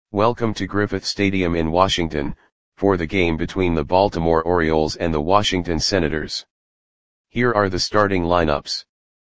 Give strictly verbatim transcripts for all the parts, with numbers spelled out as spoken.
Welcome to Griffith Stadium in Washington, for the game between the Baltimore Orioles and the Washington Senators. Here are the starting lineups.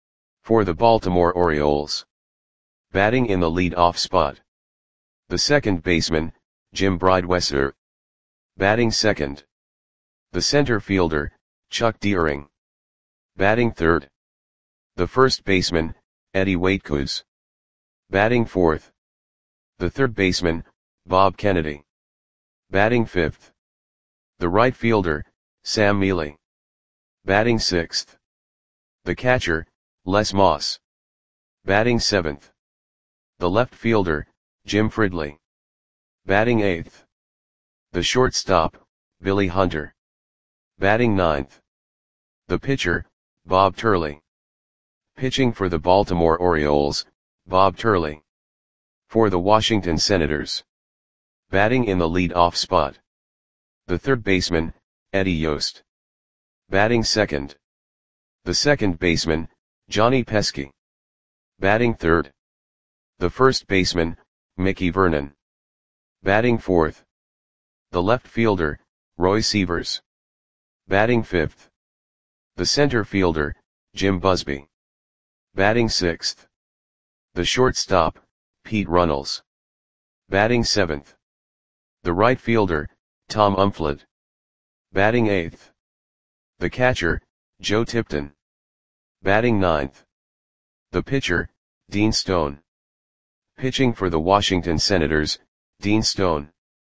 For the Baltimore Orioles. Batting in the lead-off spot. The second baseman, Jim Breidwesser. Batting second. The center fielder, Chuck Deering. Batting third. The first baseman, Eddie Waitkus. Batting fourth. The third baseman, Bob Kennedy. Batting fifth. The right fielder, Sam Mele. Batting sixth. The catcher, Les Moss. Batting seventh. The left fielder, Jim Fridley. Batting eighth. The shortstop, Billy Hunter. Batting ninth. The pitcher, Bob Turley. Pitching for the Baltimore Orioles, Bob Turley. For the Washington Senators. Batting in the lead-off spot. The third baseman, Eddie Yost. Batting second. The second baseman, Johnny Pesky. Batting third. The first baseman, Mickey Vernon. Batting fourth. The left fielder, Roy Sievers. Batting fifth. The center fielder, Jim Busby. Batting sixth. The shortstop, Pete Runnels. Batting seventh. The right fielder, Tom Umflett. Batting eighth. The catcher, Joe Tipton. Batting ninth. The pitcher, Dean Stone. Pitching for the Washington Senators, Dean Stone.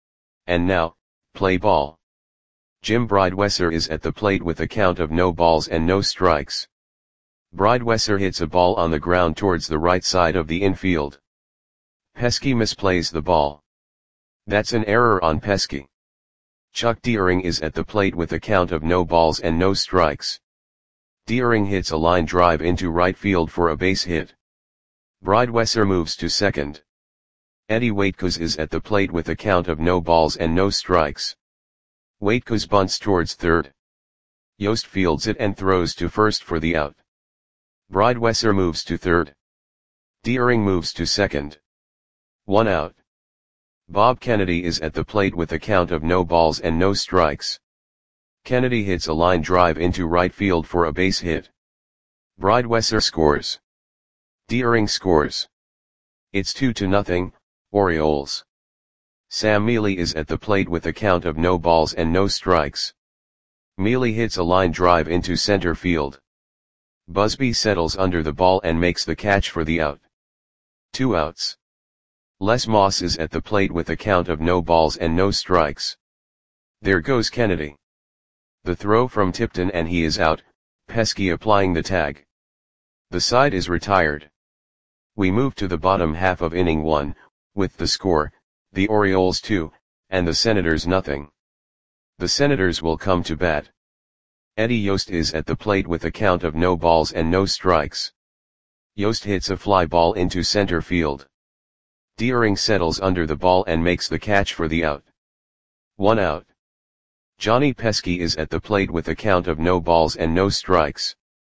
And now, play ball. Jim Breidwesser is at the plate with a count of no balls and no strikes. Breidwesser hits a ball on the ground towards the right side of the infield. Pesky misplays the ball. That's an error on Pesky. Chuck Deering is at the plate with a count of no balls and no strikes. Deering hits a line drive into right field for a base hit. Breidwesser moves to second. Eddie Waitkus is at the plate with a count of no balls and no strikes. Waitkus bunts towards third. Yost fields it and throws to first for the out. Breidwesser moves to third. Deering moves to second. One out. Bob Kennedy is at the plate with a count of no balls and no strikes. Kennedy hits a line drive into right field for a base hit. Breidwesser scores. Deering scores. It's two to nothing, Orioles. Sam Mele is at the plate with a count of no balls and no strikes. Mele hits a line drive into center field. Busby settles under the ball and makes the catch for the out. Two outs. Les Moss is at the plate with a count of no balls and no strikes. There goes Kennedy. The throw from Tipton and he is out, Pesky applying the tag. The side is retired. We move to the bottom half of inning one, with the score, the Orioles two, and the Senators nothing. The Senators will come to bat. Eddie Yost is at the plate with a count of no balls and no strikes. Yost hits a fly ball into center field. Deering settles under the ball and makes the catch for the out. One out. Johnny Pesky is at the plate with a count of no balls and no strikes.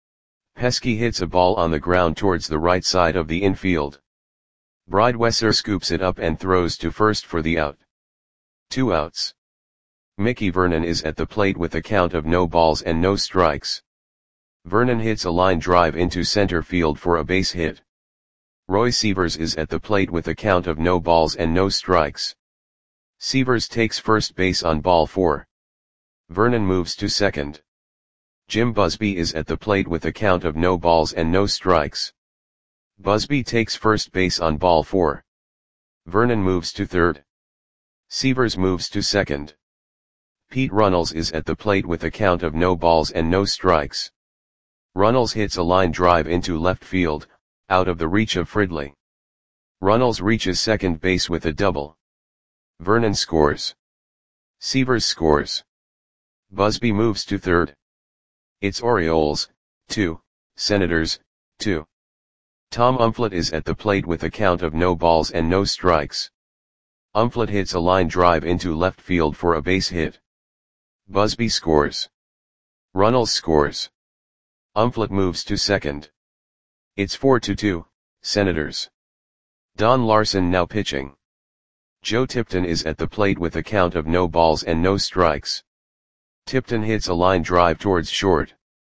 Pesky hits a ball on the ground towards the right side of the infield. Breidwesser scoops it up and throws to first for the out. Two outs. Mickey Vernon is at the plate with a count of no balls and no strikes. Vernon hits a line drive into center field for a base hit. Roy Sievers is at the plate with a count of no balls and no strikes. Sievers takes first base on ball four. Vernon moves to second. Jim Busby is at the plate with a count of no balls and no strikes. Busby takes first base on ball four. Vernon moves to third. Sievers moves to second. Pete Runnels is at the plate with a count of no balls and no strikes. Runnels hits a line drive into left field, out of the reach of Fridley. Runnels reaches second base with a double. Vernon scores. Sievers scores. Busby moves to third. It's Orioles, two, Senators, two. Tom Umflett is at the plate with a count of no balls and no strikes. Umflett hits a line drive into left field for a base hit. Busby scores. Runnels scores. Umflett moves to second. It's four to two, Senators. Don Larson now pitching. Joe Tipton is at the plate with a count of no balls and no strikes. Tipton hits a line drive towards short.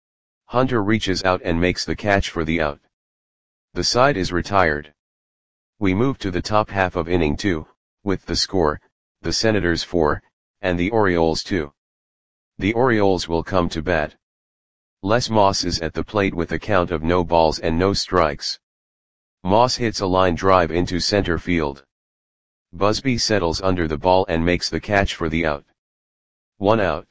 Hunter reaches out and makes the catch for the out. The side is retired. We move to the top half of inning two, with the score, the Senators four, and the Orioles two. The Orioles will come to bat. Les Moss is at the plate with a count of no balls and no strikes. Moss hits a line drive into center field. Busby settles under the ball and makes the catch for the out. One out.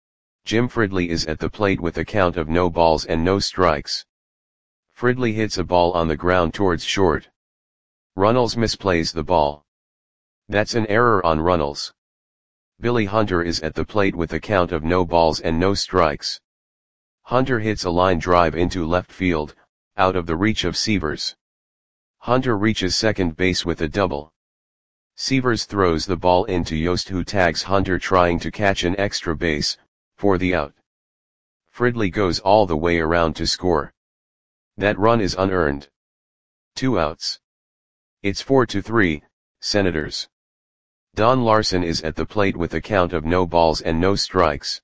Jim Fridley is at the plate with a count of no balls and no strikes. Fridley hits a ball on the ground towards short. Runnels misplays the ball. That's an error on Runnels. Billy Hunter is at the plate with a count of no balls and no strikes. Hunter hits a line drive into left field, out of the reach of Severs. Hunter reaches second base with a double. Severs throws the ball into Yost, who tags Hunter trying to catch an extra base, for the out. Fridley goes all the way around to score. That run is unearned. Two outs. It's four to three, Senators. Don Larson is at the plate with a count of no balls and no strikes.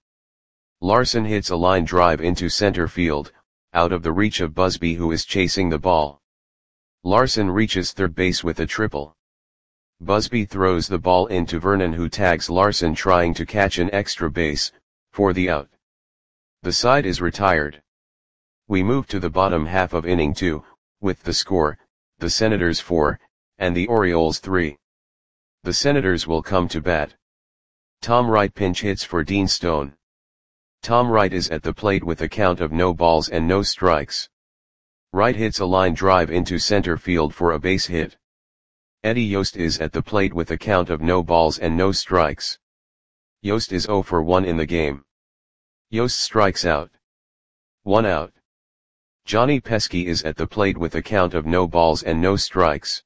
Larson hits a line drive into center field, out of the reach of Busby, who is chasing the ball. Larson reaches third base with a triple. Busby throws the ball into Vernon, who tags Larson trying to catch an extra base, for the out. The side is retired. We move to the bottom half of inning two, with the score, the Senators four, and the Orioles three. The Senators will come to bat. Tom Wright pinch hits for Dean Stone. Tom Wright is at the plate with a count of no balls and no strikes. Wright hits a line drive into center field for a base hit. Eddie Yost is at the plate with a count of no balls and no strikes. Yost is zero for one in the game. Yost strikes out. One out. Johnny Pesky is at the plate with a count of no balls and no strikes.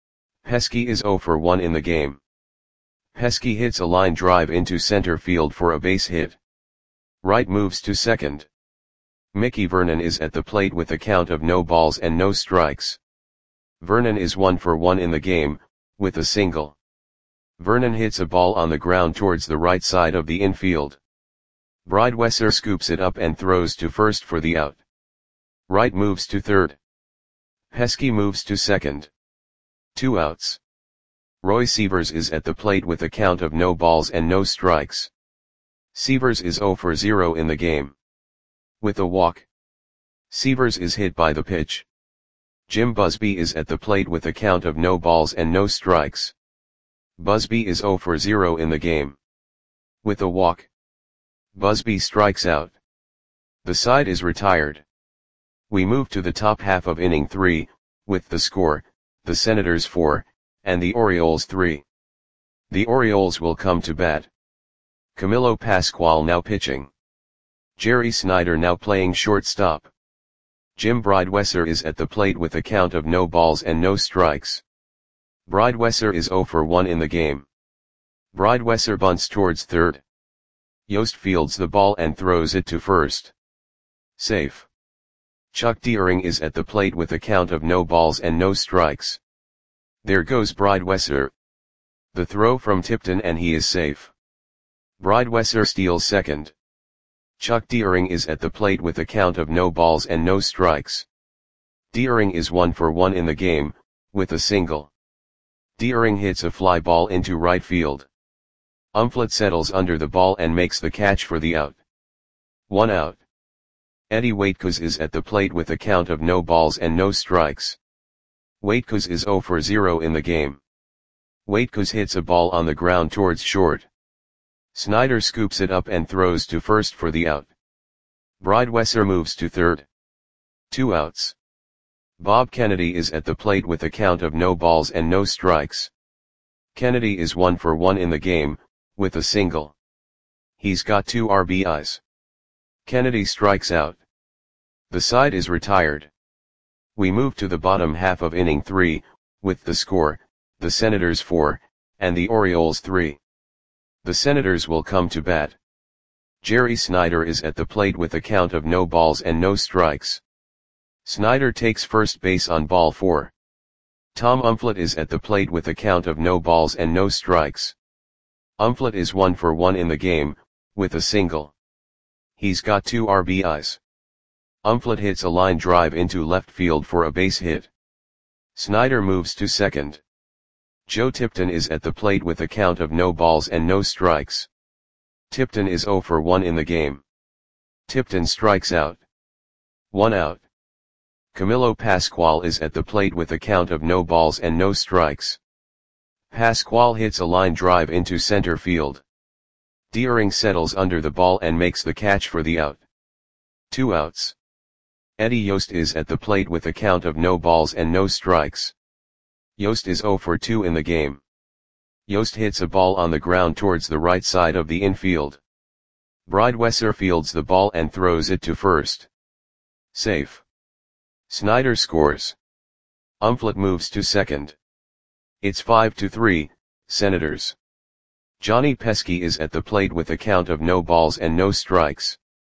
Pesky is zero for one in the game. Pesky hits a line drive into center field for a base hit. Wright moves to second. Mickey Vernon is at the plate with a count of no balls and no strikes. Vernon is one for one in the game, with a single. Vernon hits a ball on the ground towards the right side of the infield. Breidwesser scoops it up and throws to first for the out. Wright moves to third. Pesky moves to second. Two outs. Roy Severs is at the plate with a count of no balls and no strikes. Severs is zero for zero in the game. With a walk. Severs is hit by the pitch. Jim Busby is at the plate with a count of no balls and no strikes. Busby is zero for zero in the game. With a walk. Busby strikes out. The side is retired. We move to the top half of inning three, with the score, the Senators four, and the Orioles three. The Orioles will come to bat. Camilo Pascual now pitching. Jerry Snyder now playing shortstop. Jim Breidwesser is at the plate with a count of no balls and no strikes. Breidwesser is zero for one in the game. Breidwesser bunts towards third. Yost fields the ball and throws it to first. Safe. Chuck Deering is at the plate with a count of no balls and no strikes. There goes Breidwesser. The throw from Tipton and he is safe. Breidwesser steals second. Chuck Deering is at the plate with a count of no balls and no strikes. Deering is one for one in the game, with a single. Deering hits a fly ball into right field. Umflett settles under the ball and makes the catch for the out. One out. Eddie Waitkos is at the plate with a count of no balls and no strikes. Waitkos is zero for zero in the game. Waitkos hits a ball on the ground towards short. Snyder scoops it up and throws to first for the out. Breidwesser moves to third. Two outs. Bob Kennedy is at the plate with a count of no balls and no strikes. Kennedy is one for one in the game, with a single. He's got two R B Is. Kennedy strikes out. The side is retired. We move to the bottom half of inning three, with the score, the Senators four, and the Orioles three. The Senators will come to bat. Jerry Snyder is at the plate with a count of no balls and no strikes. Snyder takes first base on ball four. Tom Umflett is at the plate with a count of no balls and no strikes. Umflett is one for one in the game, with a single. He's got two R B Is. Umflett hits a line drive into left field for a base hit. Snyder moves to second. Joe Tipton is at the plate with a count of no balls and no strikes. Tipton is zero for one in the game. Tipton strikes out. One out. Camilo Pascual is at the plate with a count of no balls and no strikes. Pascual hits a line drive into center field. Deering settles under the ball and makes the catch for the out. Two outs. Eddie Yost is at the plate with a count of no balls and no strikes. Yost is zero for two in the game. Yost hits a ball on the ground towards the right side of the infield. Breidwesser fields the ball and throws it to first. Safe. Snyder scores. Umflett moves to second. It's five to three, Senators. Johnny Pesky is at the plate with a count of no balls and no strikes.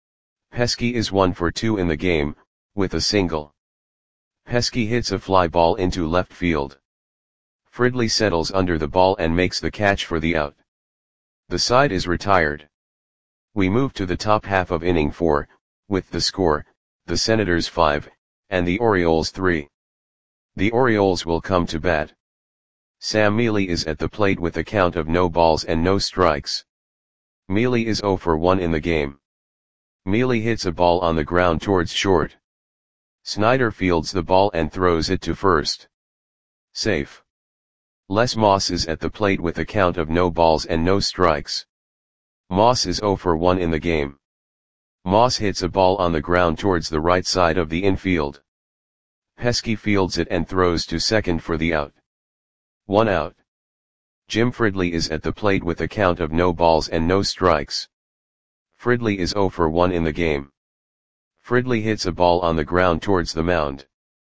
Pesky is one for two in the game, with a single. Pesky hits a fly ball into left field. Fridley settles under the ball and makes the catch for the out. The side is retired. We move to the top half of inning four, with the score, the Senators five, and the Orioles three. The Orioles will come to bat. Sam Mealy is at the plate with a count of no balls and no strikes. Mealy is zero for one in the game. Mealy hits a ball on the ground towards short. Snyder fields the ball and throws it to first. Safe. Les Moss is at the plate with a count of no balls and no strikes. Moss is zero for one in the game. Moss hits a ball on the ground towards the right side of the infield. Pesky fields it and throws to second for the out. One out. Jim Fridley is at the plate with a count of no balls and no strikes. Fridley is zero for one in the game. Fridley hits a ball on the ground towards the mound.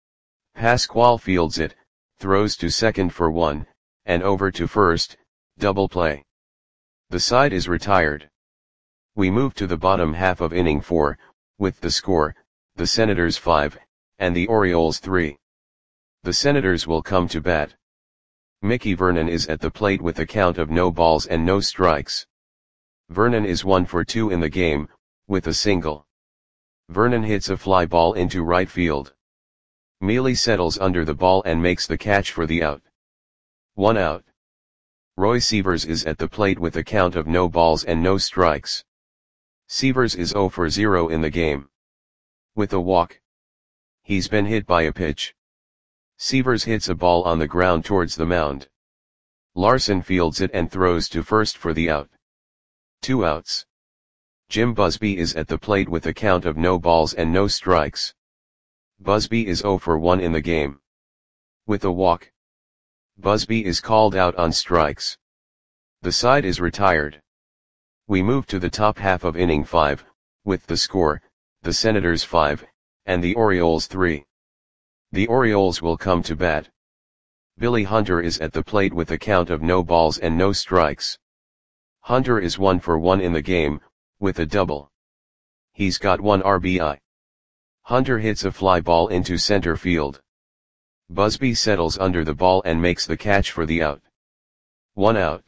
Pascual fields it, throws to second for one, and over to first, double play. The side is retired. We move to the bottom half of inning four, with the score, the Senators five, and the Orioles three. The Senators will come to bat. Mickey Vernon is at the plate with a count of no balls and no strikes. Vernon is one for two in the game, with a single. Vernon hits a fly ball into right field. Mealy settles under the ball and makes the catch for the out. One out. Roy Sievers is at the plate with a count of no balls and no strikes. Sievers is zero for zero in the game. With a walk. He's been hit by a pitch. Sievers hits a ball on the ground towards the mound. Larson fields it and throws to first for the out. Two outs. Jim Busby is at the plate with a count of no balls and no strikes. Busby is zero for one in the game. With a walk. Busby is called out on strikes. The side is retired. We move to the top half of inning five, with the score, the Senators five, and the Orioles three. The Orioles will come to bat. Billy Hunter is at the plate with a count of no balls and no strikes. Hunter is one for one in the game, with a double. He's got one R B I. Hunter hits a fly ball into center field. Busby settles under the ball and makes the catch for the out. One out.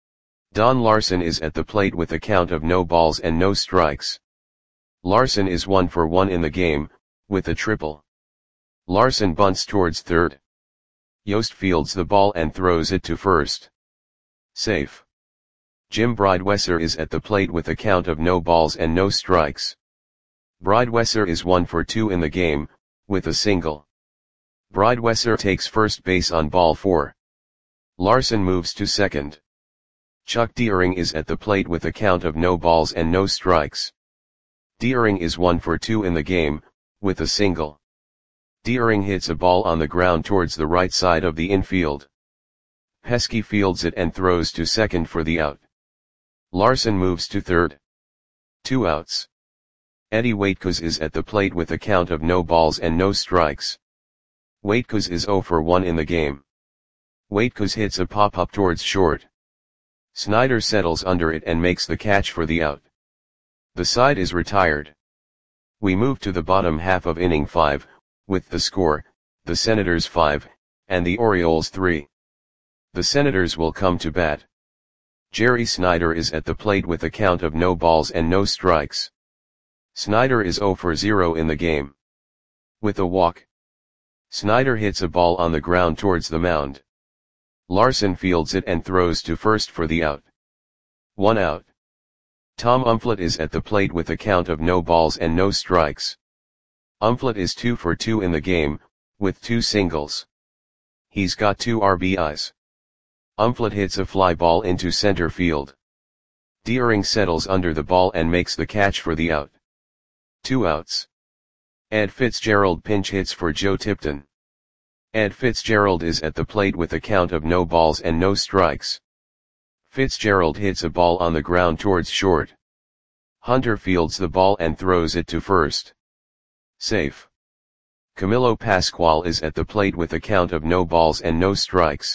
Don Larson is at the plate with a count of no balls and no strikes. Larson is one for one in the game, with a triple. Larson bunts towards third. Yost fields the ball and throws it to first. Safe. Jim Breidwesser is at the plate with a count of no balls and no strikes. Breidwesser is one for two in the game, with a single. Breidwesser takes first base on ball four. Larson moves to second. Chuck Deering is at the plate with a count of no balls and no strikes. Deering is one for two in the game, with a single. Deering hits a ball on the ground towards the right side of the infield. Pesky fields it and throws to second for the out. Larson moves to third. Two outs. Eddie Waitkus is at the plate with a count of no balls and no strikes. Waitkus is zero for one in the game. Waitkus hits a pop-up towards short. Snyder settles under it and makes the catch for the out. The side is retired. We move to the bottom half of inning five, with the score, the Senators five, and the Orioles three. The Senators will come to bat. Jerry Snyder is at the plate with a count of no balls and no strikes. Snyder is zero for zero in the game. With a walk, Snyder hits a ball on the ground towards the mound. Larson fields it and throws to first for the out. One out. Tom Umflett is at the plate with a count of no balls and no strikes. Umflett is two for two in the game, with two singles. He's got two R B Is. Umflett hits a fly ball into center field. Deering settles under the ball and makes the catch for the out. Two outs. Ed Fitzgerald pinch hits for Joe Tipton. Ed Fitzgerald is at the plate with a count of no balls and no strikes. Fitzgerald hits a ball on the ground towards short. Hunter fields the ball and throws it to first. Safe. Camilo Pascual is at the plate with a count of no balls and no strikes.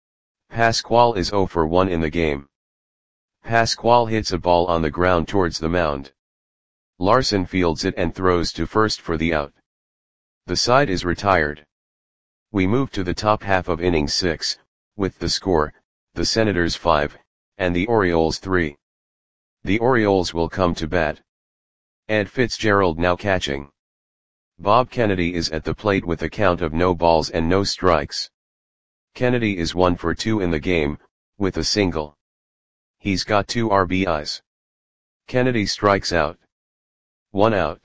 Pascual is zero for one in the game. Pascual hits a ball on the ground towards the mound. Larson fields it and throws to first for the out. The side is retired. We move to the top half of inning six, with the score, the Senators five, and the Orioles three. The Orioles will come to bat. Ed Fitzgerald now catching. Bob Kennedy is at the plate with a count of no balls and no strikes. Kennedy is one for two in the game, with a single. He's got two R B Is. Kennedy strikes out. One out.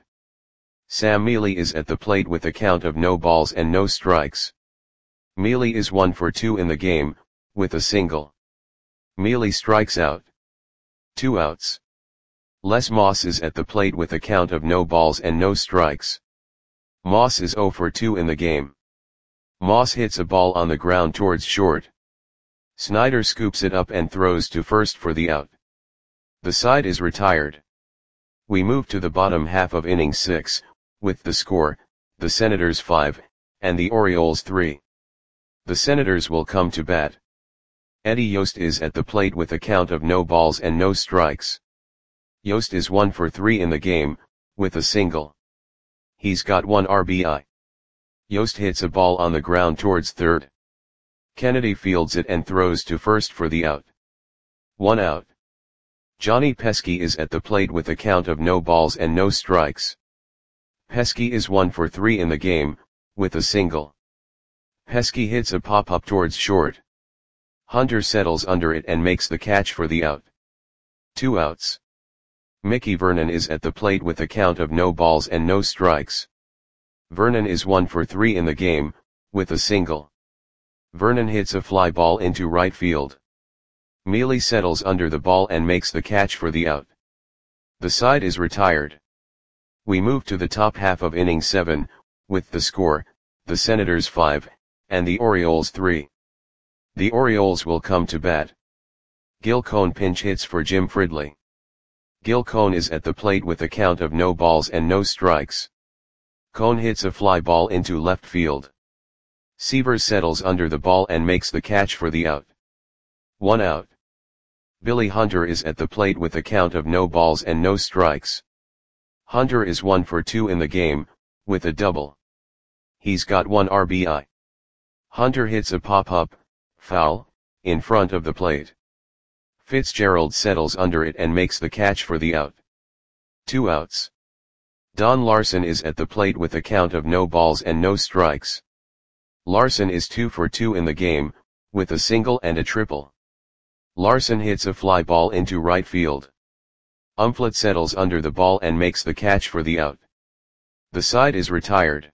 Sam Mealy is at the plate with a count of no balls and no strikes. Mealy is one for two in the game, with a single. Mealy strikes out. Two outs. Les Moss is at the plate with a count of no balls and no strikes. Moss is zero for two in the game. Moss hits a ball on the ground towards short. Snyder scoops it up and throws to first for the out. The side is retired. We move to the bottom half of inning six, with the score, the Senators five, and the Orioles three. The Senators will come to bat. Eddie Yost is at the plate with a count of no balls and no strikes. Yost is one for three in the game, with a single. He's got one R B I. Yost hits a ball on the ground towards third. Kennedy fields it and throws to first for the out. One out. Johnny Pesky is at the plate with a count of no balls and no strikes. Pesky is one for three in the game, with a single. Pesky hits a pop-up towards short. Hunter settles under it and makes the catch for the out. Two outs. Mickey Vernon is at the plate with a count of no balls and no strikes. Vernon is one for three in the game, with a single. Vernon hits a fly ball into right field. Mealy settles under the ball and makes the catch for the out. The side is retired. We move to the top half of inning seven, with the score, the Senators five, and the Orioles three. The Orioles will come to bat. Gil Cone pinch hits for Jim Fridley. Gil Cone is at the plate with a count of no balls and no strikes. Cone hits a fly ball into left field. Severs settles under the ball and makes the catch for the out. One out. Billy Hunter is at the plate with a count of no balls and no strikes. Hunter is one for two in the game, with a double. He's got one R B I. Hunter hits a pop-up, foul, in front of the plate. Fitzgerald settles under it and makes the catch for the out. Two outs. Don Larson is at the plate with a count of no balls and no strikes. Larson is two for two in the game, with a single and a triple. Larson hits a fly ball into right field. Umflett settles under the ball and makes the catch for the out. The side is retired.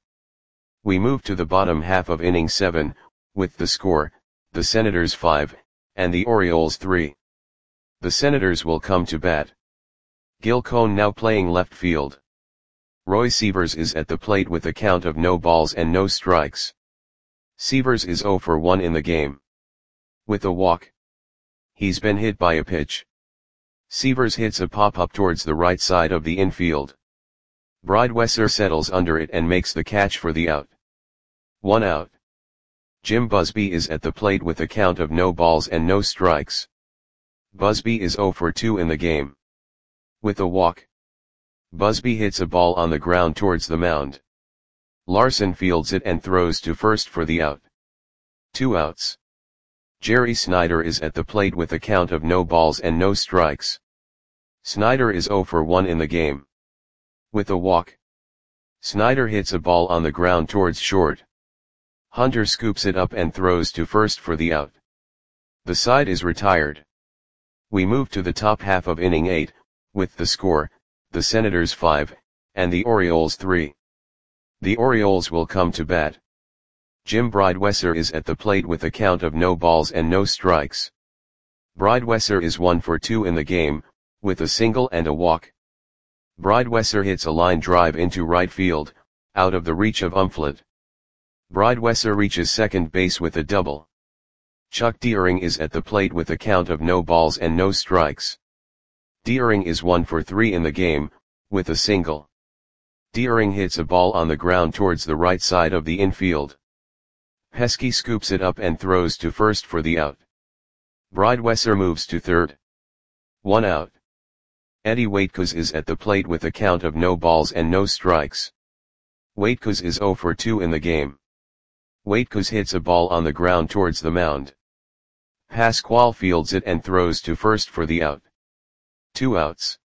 We move to the bottom half of inning seven, with the score, the Senators five, and the Orioles three. The Senators will come to bat. Gil Cone now playing left field. Roy Severs is at the plate with a count of no balls and no strikes. Severs is zero for one in the game. With a walk. He's been hit by a pitch. Severs hits a pop-up towards the right side of the infield. Bridewesser settles under it and makes the catch for the out. One out. Jim Busby is at the plate with a count of no balls and no strikes. Busby is zero for two in the game. With a walk. Busby hits a ball on the ground towards the mound. Larson fields it and throws to first for the out. Two outs. Jerry Snyder is at the plate with a count of no balls and no strikes. Snyder is zero for one in the game. With a walk, Snyder hits a ball on the ground towards short. Hunter scoops it up and throws to first for the out. The side is retired. We move to the top half of inning eight, with the score, the Senators five, and the Orioles three. The Orioles will come to bat. Jim Bridewesser is at the plate with a count of no balls and no strikes. Bridewesser is one for two in the game, with a single and a walk. Bridewesser hits a line drive into right field, out of the reach of Umflett. Bridewesser reaches second base with a double. Chuck Deering is at the plate with a count of no balls and no strikes. Deering is one for three in the game, with a single. Deering hits a ball on the ground towards the right side of the infield. Pesky scoops it up and throws to first for the out. Bridewesser moves to third. One out. Eddie Waitkos is at the plate with a count of no balls and no strikes. Waitkos is zero for two in the game. Waitkos hits a ball on the ground towards the mound. Pasquale fields it and throws to first for the out. Two outs.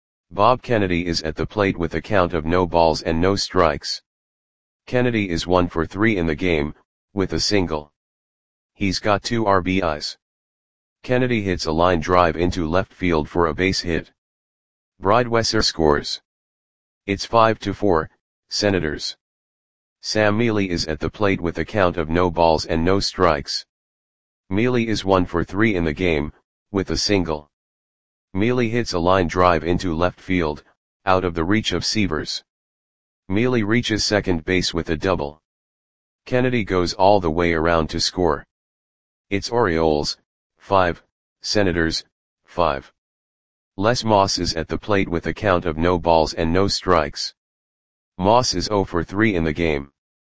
Bob Kennedy is at the plate with a count of no balls and no strikes. Kennedy is one for three in the game, with a single. He's got two R B Is. Kennedy hits a line drive into left field for a base hit. Bridewesser scores. It's five to four, Senators. Sam Mealy is at the plate with a count of no balls and no strikes. Mealy is one for three in the game, with a single. Mealy hits a line drive into left field, out of the reach of Severs. Mealy reaches second base with a double. Kennedy goes all the way around to score. It's Orioles, five, Senators, five. Les Moss is at the plate with a count of no balls and no strikes. Moss is zero for three in the game.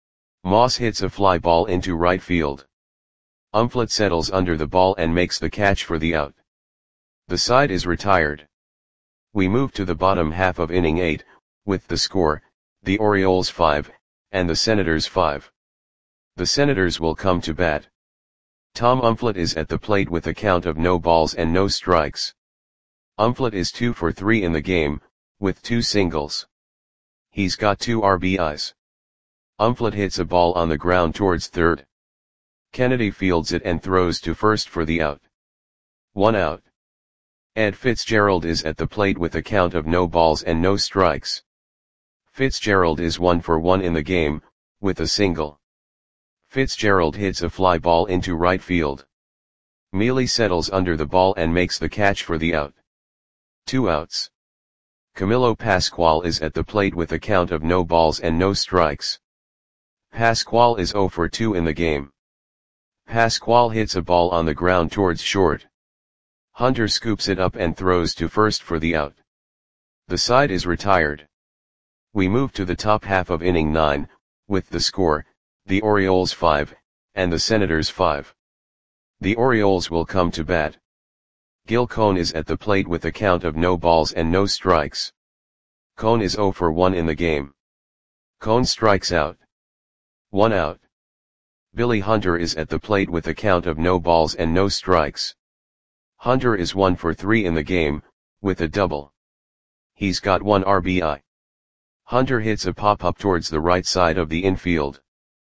Moss hits a fly ball into right field. Umflett settles under the ball and makes the catch for the out. The side is retired. We move to the bottom half of inning eight, with the score, the Orioles five, and the Senators five. The Senators will come to bat. Tom Umflett is at the plate with a count of no balls and no strikes. Umflett is two for three in the game, with two singles. He's got two R B Is. Umflett hits a ball on the ground towards third. Kennedy fields it and throws to first for the out. One out. Ed Fitzgerald is at the plate with a count of no balls and no strikes. Fitzgerald is one for one in the game, with a single. Fitzgerald hits a fly ball into right field. Mealy settles under the ball and makes the catch for the out. Two outs. Camilo Pasquale is at the plate with a count of no balls and no strikes. Pasquale is zero for two in the game. Pasquale hits a ball on the ground towards short. Hunter scoops it up and throws to first for the out. The side is retired. We move to the top half of inning nine, with the score, the Orioles five, and the Senators five. The Orioles will come to bat. Gil Cone is at the plate with a count of no balls and no strikes. Cone is zero for one in the game. Cone strikes out. One out. Billy Hunter is at the plate with a count of no balls and no strikes. Hunter is one for three in the game, with a double. He's got one R B I. Hunter hits a pop-up towards the right side of the infield.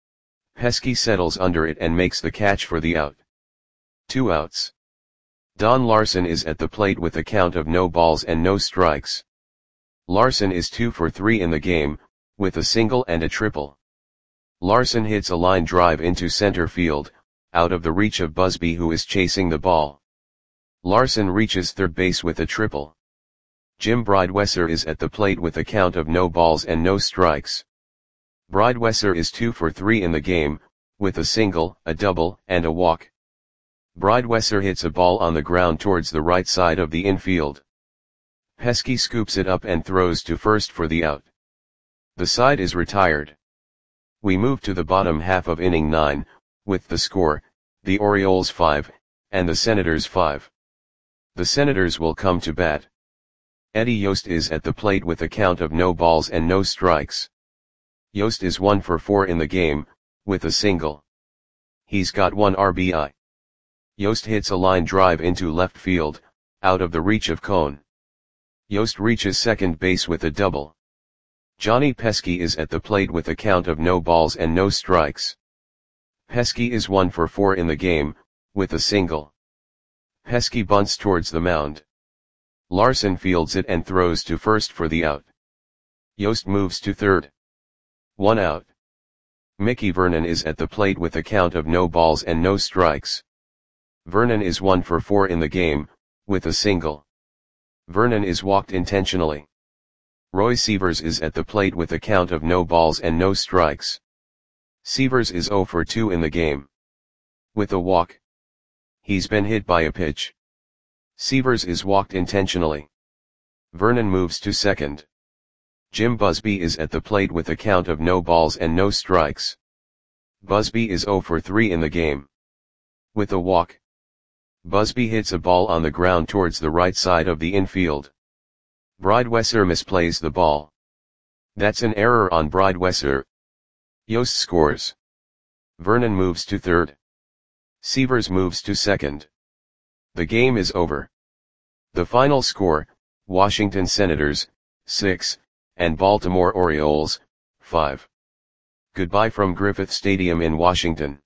Pesky settles under it and makes the catch for the out. Two outs. Don Larson is at the plate with a count of no balls and no strikes. Larson is two for three in the game, with a single and a triple. Larson hits a line drive into center field, out of the reach of Busby, who is chasing the ball. Larson reaches third base with a triple. Jim Bridewesser is at the plate with a count of no balls and no strikes. Bridewesser is two for three in the game, with a single, a double, and a walk. Bridewesser hits a ball on the ground towards the right side of the infield. Pesky scoops it up and throws to first for the out. The side is retired. We move to the bottom half of inning nine, with the score, the Orioles five, and the Senators five. The Senators will come to bat. Eddie Yost is at the plate with a count of no balls and no strikes. Yost is one for four in the game, with a single. He's got one R B I. Yost hits a line drive into left field, out of the reach of Cone. Yost reaches second base with a double. Johnny Pesky is at the plate with a count of no balls and no strikes. Pesky is one for four in the game, with a single. Pesky bunts towards the mound. Larson fields it and throws to first for the out. Yost moves to third. One out. Mickey Vernon is at the plate with a count of no balls and no strikes. Vernon is one for four in the game, with a single. Vernon is walked intentionally. Roy Sievers is at the plate with a count of no balls and no strikes. Sievers is zero for two in the game. With a walk. He's been hit by a pitch. Sievers is walked intentionally. Vernon moves to second. Jim Busby is at the plate with a count of no balls and no strikes. Busby is zero for three in the game. With a walk. Busby hits a ball on the ground towards the right side of the infield. Bridewesser misplays the ball. That's an error on Bridewesser. Yost scores. Vernon moves to third. Sievers moves to second. The game is over. The final score, Washington Senators, six, and Baltimore Orioles, five. Goodbye from Griffith Stadium in Washington.